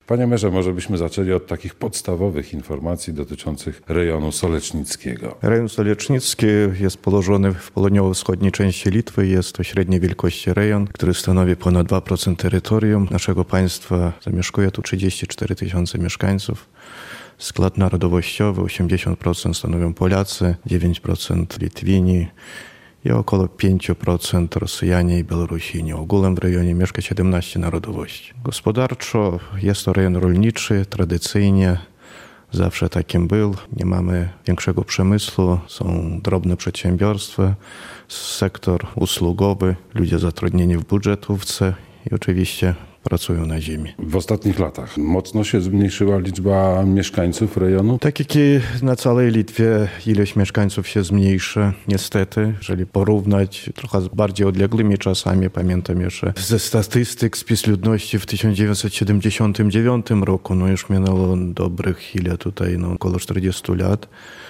Panie merze, może byśmy zaczęli od takich podstawowych informacji dotyczących rejonu Solecznickiego. Rejon Solecznicki jest położony w południowo-wschodniej części Litwy. Jest to średniej wielkości rejon, który stanowi ponad 2% terytorium naszego państwa. Zamieszkuje tu 34 tysiące mieszkańców. Skład narodowościowy 80% stanowią Polacy, 9% Litwini i około 5% Rosjanie i Białorusini. Ogółem w rejonie mieszka 17 narodowości. Gospodarczo jest to rejon rolniczy, tradycyjnie zawsze takim był. Nie mamy większego przemysłu, są drobne przedsiębiorstwa, sektor usługowy, ludzie zatrudnieni w budżetówce i oczywiście pracują na ziemi. W ostatnich latach mocno się zmniejszyła liczba mieszkańców rejonu? Tak jak i na całej Litwie ilość mieszkańców się zmniejsza, niestety. Jeżeli porównać trochę z bardziej odległymi czasami, pamiętam jeszcze ze statystyk spis ludności w 1979 roku, już minęło dobrych ile tutaj, około 40 lat.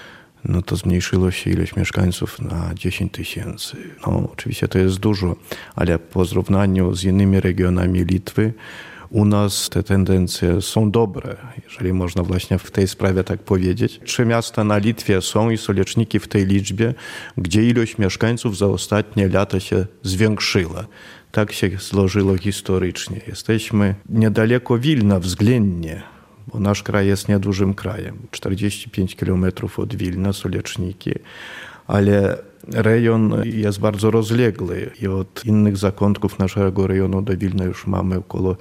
To zmniejszyło się ilość mieszkańców na 10 tysięcy. Oczywiście to jest dużo, ale po zrównaniu z innymi regionami Litwy u nas te tendencje są dobre, jeżeli można właśnie w tej sprawie tak powiedzieć. 3 miasta na Litwie są i Soleczniki w tej liczbie, gdzie ilość mieszkańców za ostatnie lata się zwiększyła. Tak się złożyło historycznie. Jesteśmy niedaleko Wilna względnie, bo nasz kraj jest niedużym krajem. 45 kilometrów od Wilna, Soleczniki, ale rejon jest bardzo rozległy i od innych zakątków naszego rejonu do Wilna już mamy około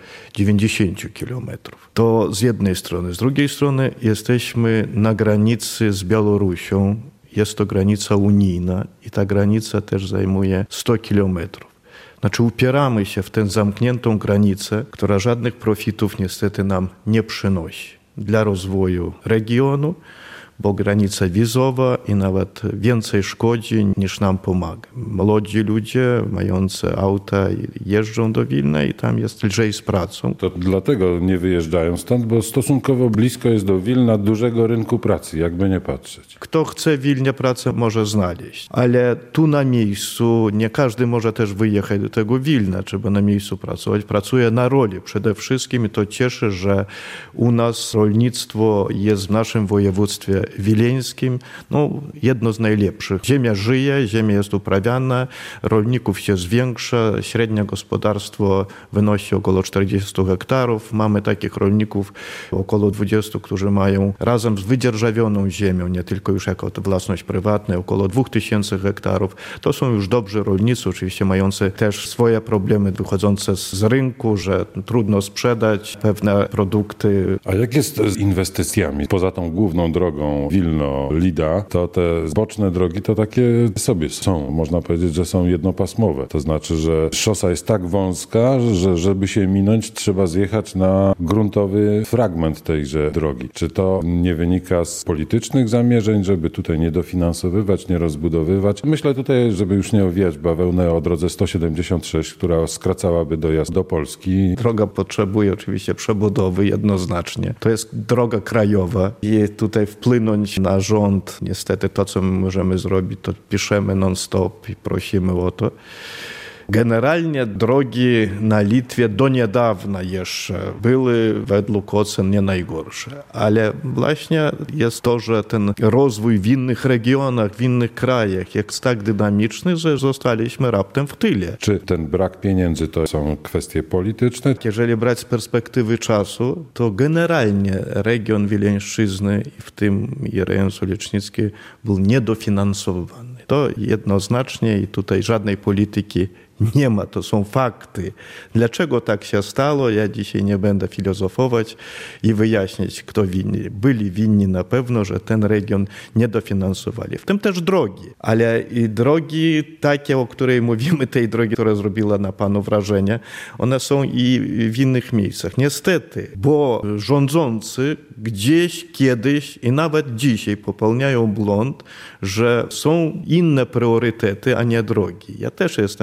90 kilometrów. To z jednej strony. Z drugiej strony jesteśmy na granicy z Białorusią. Jest to granica unijna i ta granica też zajmuje 100 kilometrów. Upieramy się w tę zamkniętą granicę, która żadnych profitów niestety nam nie przynosi dla rozwoju regionu, bo granica wizowa i nawet więcej szkodzi niż nam pomaga. Młodzi ludzie mający auta jeżdżą do Wilna i tam jest lżej z pracą. To dlatego nie wyjeżdżają stąd, bo stosunkowo blisko jest do Wilna dużego rynku pracy, jakby nie patrzeć. Kto chce w Wilnie pracę może znaleźć, ale tu na miejscu nie każdy może też wyjechać do tego Wilna, trzeba na miejscu pracować. Pracuje na roli przede wszystkim i to cieszy, że u nas rolnictwo jest w naszym województwie wileńskim, jedno z najlepszych. Ziemia żyje, ziemia jest uprawiana, rolników się zwiększa, średnie gospodarstwo wynosi około 40 hektarów. Mamy takich rolników około 20, którzy mają razem z wydzierżawioną ziemią, nie tylko już jako własność prywatna, około 2000 hektarów. To są już dobrzy rolnicy, oczywiście mający też swoje problemy wychodzące z rynku, że trudno sprzedać pewne produkty. A jak jest z inwestycjami? Poza tą główną drogą Wilno-Lida, to te boczne drogi to takie sobie są. Można powiedzieć, że są jednopasmowe. To znaczy, że szosa jest tak wąska, że żeby się minąć, trzeba zjechać na gruntowy fragment tejże drogi. Czy to nie wynika z politycznych zamierzeń, żeby tutaj nie dofinansowywać, nie rozbudowywać? Myślę tutaj, żeby już nie owijać bawełnę o drodze 176, która skracałaby dojazd do Polski. Droga potrzebuje oczywiście przebudowy jednoznacznie. To jest droga krajowa i tutaj wpłynąć na rząd. Niestety to, co my możemy zrobić, to piszemy non-stop i prosimy o to. Generalnie drogi na Litwie do niedawna jeszcze były według ocen nie najgorsze, ale właśnie jest to, że ten rozwój w innych regionach, w innych krajach jest tak dynamiczny, że zostaliśmy raptem w tyle. Czy ten brak pieniędzy to są kwestie polityczne? Jeżeli brać z perspektywy czasu, to generalnie region Wileńszczyzny, w tym i rejon Solecznicki, był niedofinansowany. To jednoznacznie i tutaj żadnej polityki nie ma, to są fakty. Dlaczego tak się stało? Ja dzisiaj nie będę filozofować i wyjaśniać, kto winni. Byli winni na pewno, że ten region nie dofinansowali. W tym też drogi. Ale i drogi takie, o której mówimy, tej drogi, która zrobiła na panu wrażenie, one są i w innych miejscach. Niestety, bo rządzący gdzieś, kiedyś i nawet dzisiaj popełniają błąd, że są inne priorytety, a nie drogi. Ja też jestem głęboko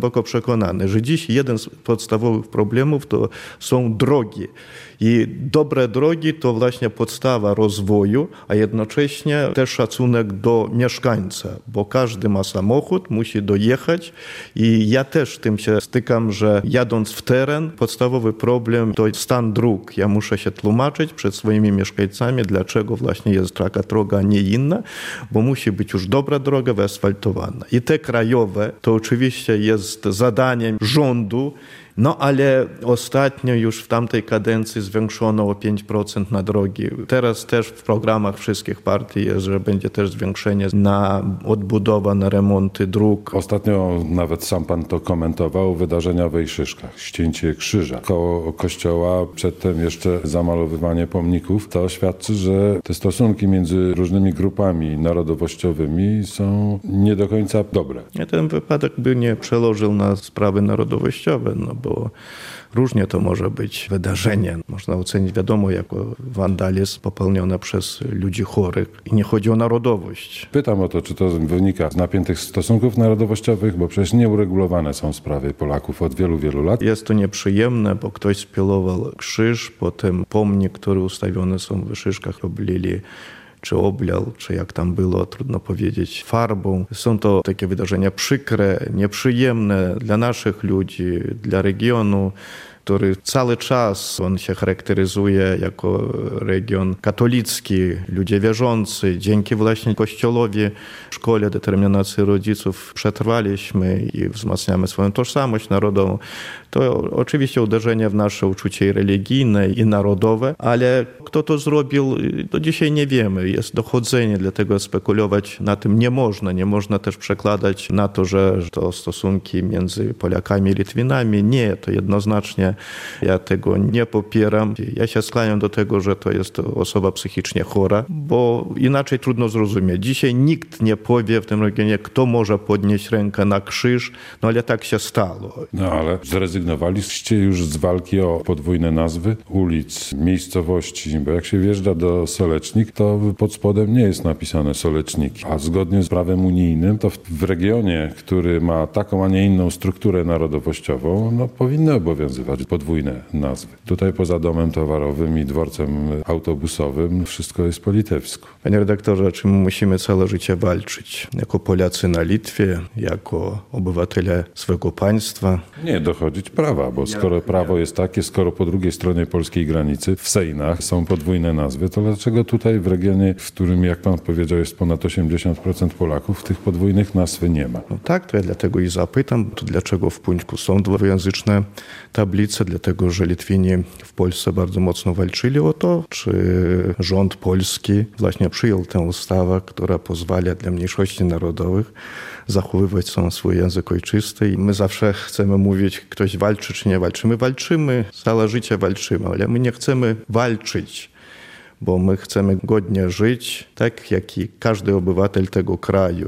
głęboko przekonany, że dziś jeden z podstawowych problemów to są drogi. I dobre drogi to właśnie podstawa rozwoju, a jednocześnie też szacunek do mieszkańca, bo każdy ma samochód, musi dojechać i ja też z tym się stykam, że jadąc w teren, podstawowy problem to stan dróg. Ja muszę się tłumaczyć przed swoimi mieszkańcami, dlaczego właśnie jest taka droga, a nie inna, bo musi być już dobra droga wyasfaltowana. I te krajowe to oczywiście jest zadaniem rządu, no ale ostatnio już w tamtej kadencji zwiększono o 5% na drogi. Teraz też w programach wszystkich partii jest, że będzie też zwiększenie na odbudowę, na remonty dróg. Ostatnio nawet sam pan to komentował, wydarzenia w Wejszyszkach, ścięcie krzyża koło kościoła, przedtem jeszcze zamalowywanie pomników. To świadczy, że te stosunki między różnymi grupami narodowościowymi są nie do końca dobre. Ten wypadek by nie przełożył na sprawy narodowościowe, no bo różnie to może być wydarzenie. Można ocenić, wiadomo, jako wandalizm popełniony przez ludzi chorych i nie chodzi o narodowość. Pytam o to, czy to wynika z napiętych stosunków narodowościowych, bo przecież nieuregulowane są sprawy Polaków od wielu, wielu lat. Jest to nieprzyjemne, bo ktoś spilował krzyż, potem pomnik, który ustawione są w Wyszyszkach, oblili czy oblał, czy jak tam było, trudno powiedzieć, farbą. Są to takie wydarzenia przykre, nieprzyjemne dla naszych ludzi, dla regionu, który cały czas on się charakteryzuje jako region katolicki, ludzie wierzący. Dzięki właśnie Kościołowi, szkole determinacji rodziców przetrwaliśmy i wzmacniamy swoją tożsamość narodową. To oczywiście uderzenie w nasze uczucie religijne i narodowe, ale kto to zrobił, do dzisiaj nie wiemy. Jest dochodzenie, dlatego spekulować na tym nie można. Nie można też przekładać na to, że to stosunki między Polakami i Litwinami. Nie, to jednoznacznie ja tego nie popieram. Ja się skłaniam do tego, że to jest osoba psychicznie chora, bo inaczej trudno zrozumieć. Dzisiaj nikt nie powie w tym regionie, kto może podnieść rękę na krzyż, no ale tak się stało. No ale zrezygnowaliście już z walki o podwójne nazwy ulic, miejscowości, bo jak się wjeżdża do Solecznik, to pod spodem nie jest napisane Soleczniki, a zgodnie z prawem unijnym to w regionie, który ma taką, a nie inną strukturę narodowościową, no powinny obowiązywać podwójne nazwy. Tutaj poza domem towarowym i dworcem autobusowym wszystko jest po litewsku. Panie redaktorze, czy my musimy całe życie walczyć? Jako Polacy na Litwie, jako obywatele swego państwa? Nie, dochodzić prawa, bo skoro prawo jest takie, skoro po drugiej stronie polskiej granicy w Sejnach są podwójne nazwy, to dlaczego tutaj w regionie, w którym, jak pan powiedział, jest ponad 80% Polaków, tych podwójnych nazw nie ma? No tak, to ja dlatego i zapytam, to dlaczego w Puńku są dwujęzyczne tablice, dlatego że Litwini w Polsce bardzo mocno walczyli o to, czy rząd polski właśnie przyjął tę ustawę, która pozwala dla mniejszości narodowych zachowywać swój język ojczysty. I my zawsze chcemy mówić, ktoś walczy czy nie walczy. My walczymy, całe życie walczymy, ale my nie chcemy walczyć, bo my chcemy godnie żyć, tak jak i każdy obywatel tego kraju.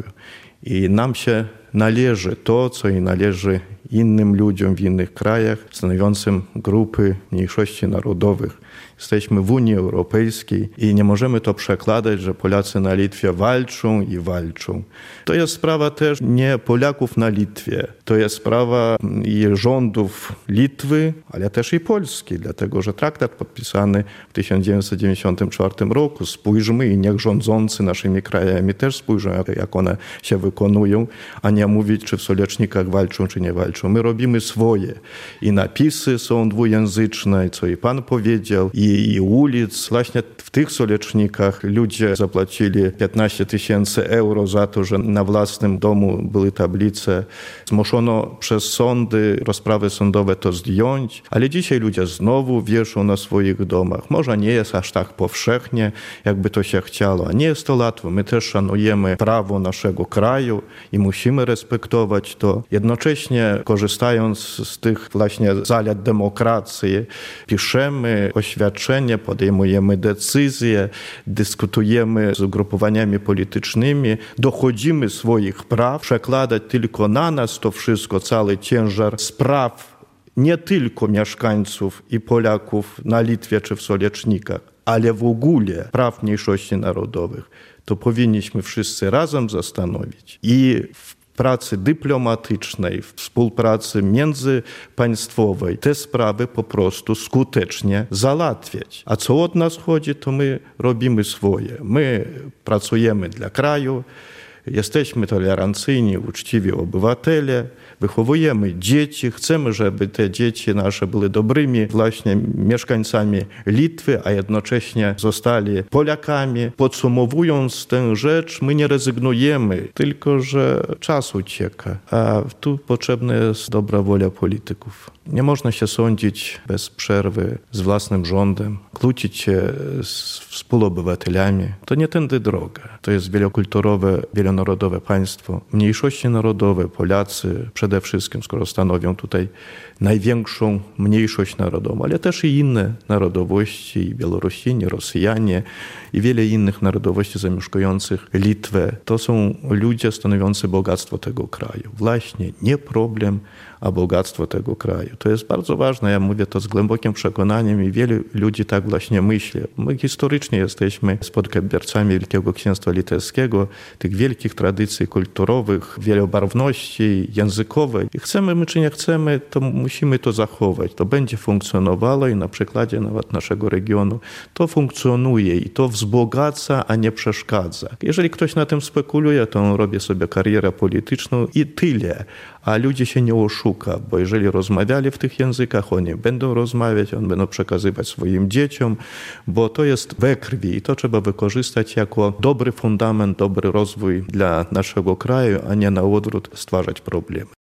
I nam się należy to, co i należy innym ludziom w innych krajach, stanowiącym grupy mniejszości narodowych. Jesteśmy w Unii Europejskiej i nie możemy to przekładać, że Polacy na Litwie walczą i walczą. To jest sprawa też nie Polaków na Litwie. To jest sprawa i rządów Litwy, ale też i Polski, dlatego że traktat podpisany w 1994 roku. Spójrzmy i niech rządzący naszymi krajami też spojrzą, jak one się wykonują, a nie mówić, czy w Solecznikach walczą, czy nie walczą. My robimy swoje. I napisy są dwujęzyczne, co i pan powiedział, i ulic. Właśnie w tych Solecznikach ludzie zapłacili 15 000 euro za to, że na własnym domu były tablice. Zmuszono przez sądy, rozprawy sądowe to zdjąć, ale dzisiaj ludzie znowu wieszą na swoich domach. Może nie jest aż tak powszechnie, jakby to się chciało, a nie jest to łatwo. My też szanujemy prawo naszego kraju i musimy respektować to. Jednocześnie korzystając z tych właśnie zalet demokracji, piszemy oświadczenie, podejmujemy decyzje, dyskutujemy z ugrupowaniami politycznymi, dochodzimy swoich praw, przekładać tylko na nas to wszystko, cały ciężar spraw nie tylko mieszkańców i Polaków na Litwie czy w Solecznikach, ale w ogóle praw mniejszości narodowych, to powinniśmy wszyscy razem zastanowić i w pracy dyplomatycznej, współpracy międzypaństwowej te sprawy po prostu skutecznie załatwiać. A co od nas chodzi, to my robimy swoje. My pracujemy dla kraju, jesteśmy tolerancyjni, uczciwi obywatele, wychowujemy dzieci, chcemy, żeby te dzieci nasze były dobrymi właśnie mieszkańcami Litwy, a jednocześnie zostali Polakami. Podsumowując tę rzecz, my nie rezygnujemy, tylko że czas ucieka, a tu potrzebna jest dobra wola polityków. Nie można się sądzić bez przerwy z własnym rządem, kłócić się z współobywatelami. To nie tędy droga. To jest wielokulturowe, wielonarodowe państwo. Mniejszości narodowe, Polacy przede wszystkim, skoro stanowią tutaj największą mniejszość narodową, ale też i inne narodowości, i Białorusini, Rosjanie, i wiele innych narodowości zamieszkujących Litwę. To są ludzie stanowiący bogactwo tego kraju. Właśnie nie problem, a bogactwo tego kraju. To jest bardzo ważne. Ja mówię to z głębokim przekonaniem i wielu ludzi tak właśnie myśli. My historycznie jesteśmy spadkobiercami Wielkiego Księstwa Litewskiego, tych wielkich tradycji kulturowych, wielobarwności językowej. I chcemy my czy nie chcemy, to musimy to zachować. To będzie funkcjonowało i na przykładzie nawet naszego regionu to funkcjonuje i to wzbogaca, a nie przeszkadza. Jeżeli ktoś na tym spekuluje, to on robi sobie karierę polityczną i tyle. A ludzie się nie oszuka, bo jeżeli rozmawiali w tych językach, oni będą rozmawiać, oni będą przekazywać swoim dzieciom, bo to jest we krwi i to trzeba wykorzystać jako dobry fundament, dobry rozwój dla naszego kraju, a nie na odwrót stwarzać problemy.